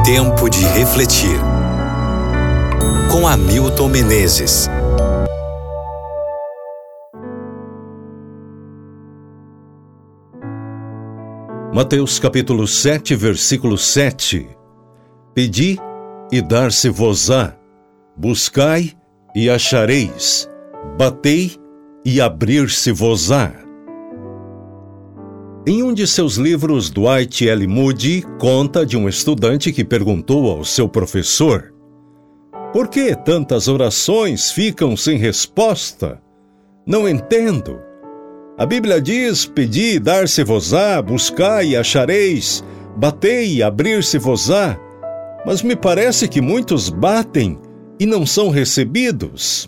Tempo de refletir. Com Hamilton Menezes. Mateus capítulo 7, versículo 7. Pedi e dar-se-vos-á, buscai e achareis, batei e abrir-se-vos-á. Em um de seus livros, Dwight L. Moody conta de um estudante que perguntou ao seu professor: "Por que tantas orações ficam sem resposta? Não entendo. A Bíblia diz: pedi e dar-se-vos-á, buscai e achareis, batei e abrir-se-vos-á, mas me parece que muitos batem e não são recebidos."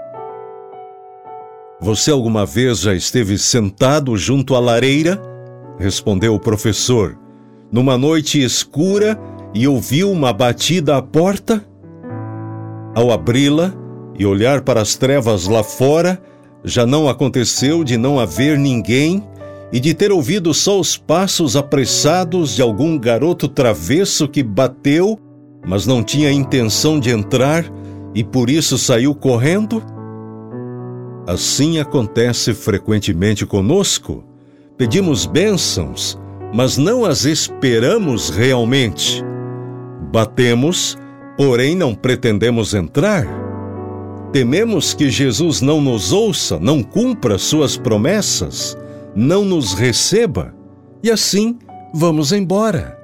Você alguma vez já esteve sentado junto à lareira? Respondeu o professor, numa noite escura, e ouviu uma batida à porta? Ao abri-la e olhar para as trevas lá fora, já não aconteceu de não haver ninguém e de ter ouvido só os passos apressados de algum garoto travesso que bateu, mas não tinha intenção de entrar e por isso saiu correndo? Assim acontece frequentemente conosco. Pedimos bênçãos, mas não as esperamos realmente. Batemos, porém não pretendemos entrar. Tememos que Jesus não nos ouça, não cumpra suas promessas, não nos receba, e assim vamos embora.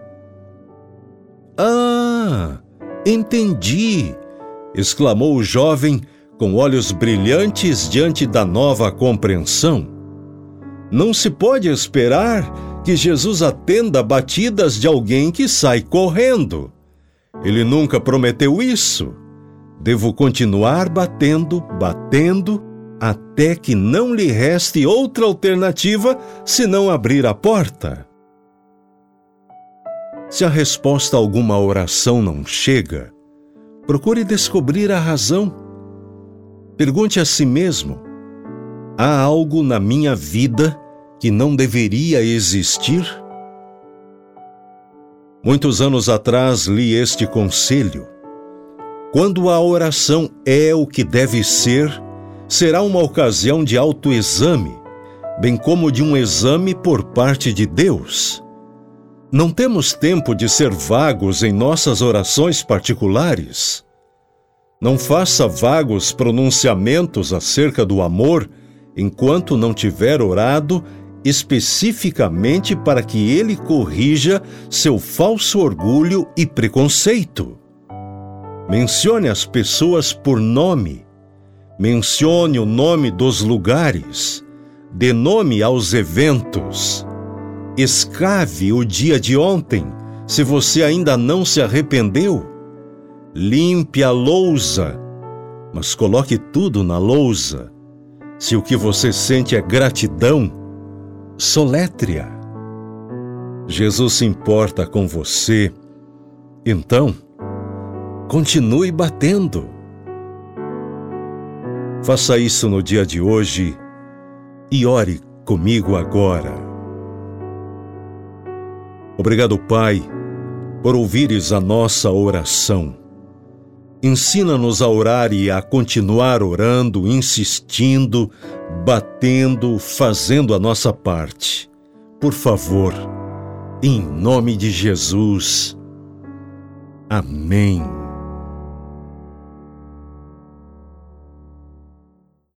"Ah, entendi!" exclamou o jovem com olhos brilhantes diante da nova compreensão. Não se pode esperar que Jesus atenda batidas de alguém que sai correndo. Ele nunca prometeu isso. Devo continuar batendo, até que não lhe reste outra alternativa senão abrir a porta. Se a resposta a alguma oração não chega, procure descobrir a razão. Pergunte a si mesmo: há algo na minha vida que não deveria existir? Muitos anos atrás li este conselho: quando a oração é o que deve ser, será uma ocasião de autoexame, bem como de um exame por parte de Deus. Não temos tempo de ser vagos em nossas orações particulares. Não faça vagos pronunciamentos acerca do amor enquanto não tiver orado especificamente para que ele corrija seu falso orgulho e preconceito. Mencione as pessoas por nome. Mencione o nome dos lugares. Dê nome aos eventos. Escave o dia de ontem, se você ainda não se arrependeu. Limpe a lousa, mas coloque tudo na lousa. Se o que você sente é gratidão, soletre-a. Jesus se importa com você, então continue batendo. Faça isso no dia de hoje e ore comigo agora. Obrigado, Pai, por ouvires a nossa oração. Ensina-nos a orar e a continuar orando, insistindo, batendo, fazendo a nossa parte. Por favor, em nome de Jesus. Amém.